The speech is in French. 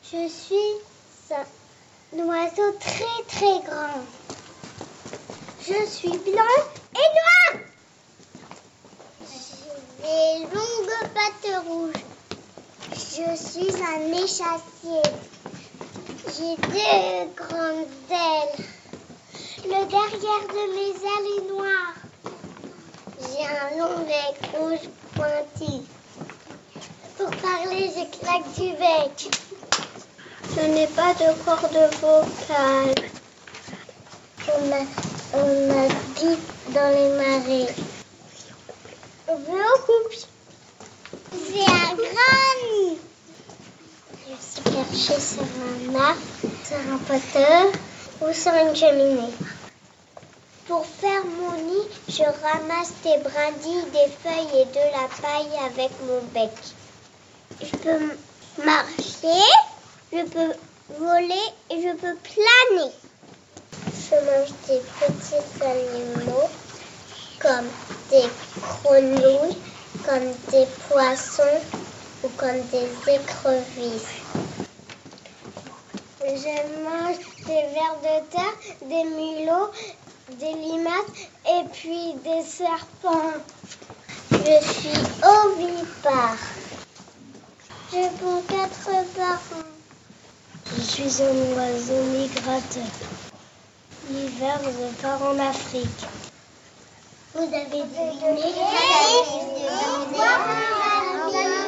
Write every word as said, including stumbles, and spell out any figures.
Je suis un oiseau très très grand. Je suis blanc et noir. J'ai des longues pattes rouges. Je suis un échassier. J'ai deux grandes ailes. Le derrière de mes ailes est noir. J'ai un long bec rouge pointu. Pour parler, je claque du bec. Je n'ai pas de corde vocale. On, a, on habite dans les marais. On veut en couple. J'ai un grand nid. Je suis perchée sur un arbre, sur un poteau ou sur une cheminée. Pour faire mon nid, je ramasse des brindilles, des feuilles et de la paille avec mon bec. Je peux marcher, je peux voler et je peux planer. Je mange des petits animaux comme des grenouilles, comme des poissons ou comme des écrevisses. Je mange des vers de terre, des mulots, des limaces et puis des serpents. Je suis ovipare. Je ponds quatre par an. Je suis un oiseau migrateur. L'hiver, je pars en Afrique. Vous avez deviné?